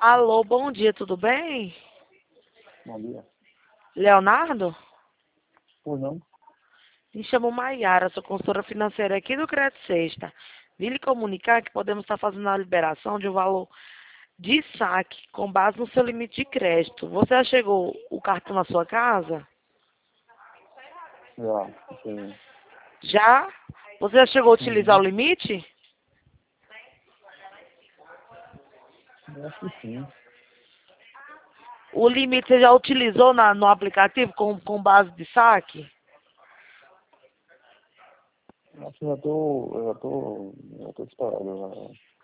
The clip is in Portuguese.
Alô, bom dia, tudo bem? Bom dia. Leonardo? Pois não? Me chamo Maiara, sou consultora financeira aqui do Crédito Sexta. Vim lhe comunicar que podemos estar fazendo a liberação de um valor de saque com base no seu limite de crédito. Você já chegou o cartão na sua casa? Já, sim. Já? Você já chegou a utilizar o Uhum. limite? Eu acho que sim. O limite você já utilizou no aplicativo com base de saque? Eu acho que já tô estourado já.